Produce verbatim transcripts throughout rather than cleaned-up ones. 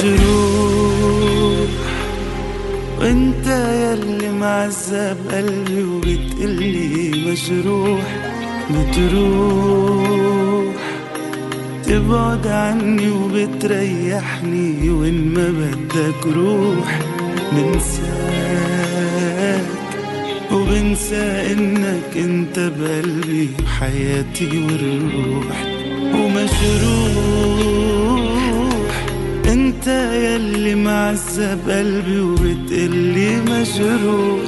مجروح، وانت ياللي معذب قلبي وبتقلي مجروح. بتروح تبعد عني وبتريحني، وين ما بدك روح. بنساك وبنسى انك انت بقلبي وحياتي والروح. ومجروح انت ياللي معذب قلبي وبتقلي مجروح.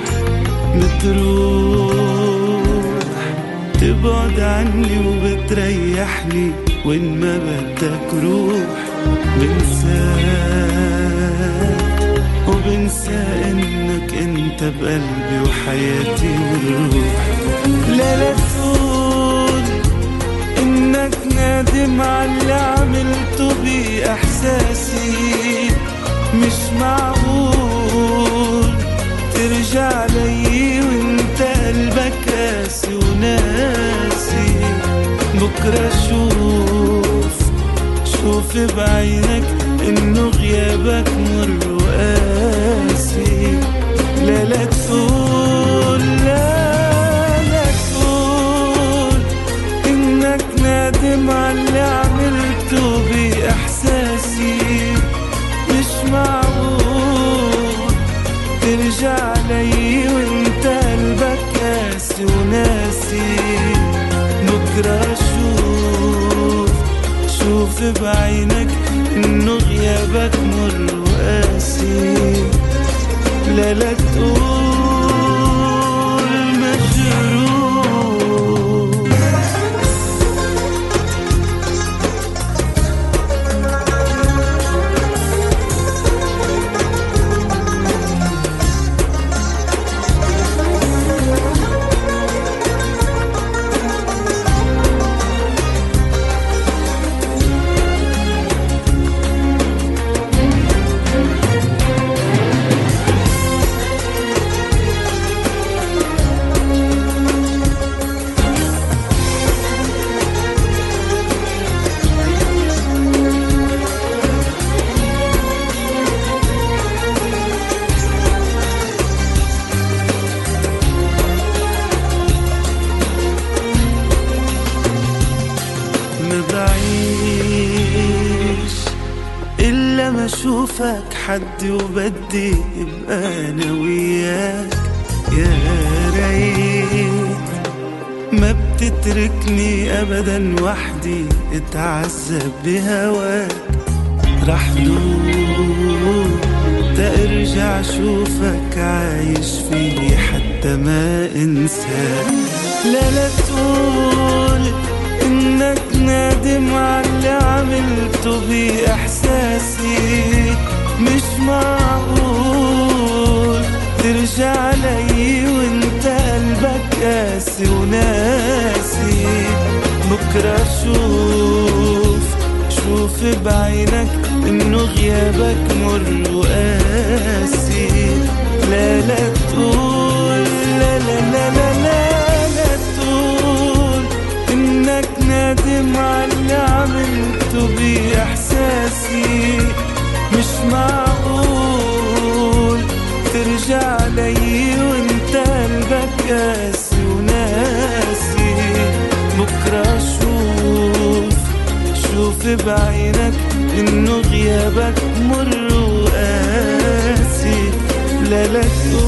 بتروح تبعد عني وبتريحني، وين ما بدك روح. بنساك وبنسى انك انت بقلبي وحياتي والروح. لا لا تقول انك نادم على اللي عملته باحساسي، مش معقول ترجع لي وانت قلبك قاسي وناسي. بكرة شوف شوف بعينك انه غيابك مر وقاسي. لا لا تقول لا لا تقول انك نادم على اللي عملته باحساسي، مش معقول ترجع لي وانت قلبك قاسي وناسي. بكرة شوف شوف بعينك انه غيابك مر وقاسي. لا لا تقول مجروح. ما بعيش إلا ما أشوفك حد وبدي يبقى أنا وياك. يا ريت ما بتتركني أبدا وحدي اتعذب بهواك. رح دوب ترجع شوفك عايش فيه حتى ما انساك. لا لا تقول انك نادم على اللي عملته باحساسي، مش معقول ترجع لي وانت قلبك قاسي وناسي. بكرة شوف شوف بعينك انه غيابك مر وقاسي. لا لا تقول لا لا لا لا لا, لا تقول انك نادم على اللي عملته باحساسي، مش معقول ترجع لي وانت قلبك قاسي وناسي. بكرة شوف شوف بعينك انه غيابك مر وقاسي. لا لا تقول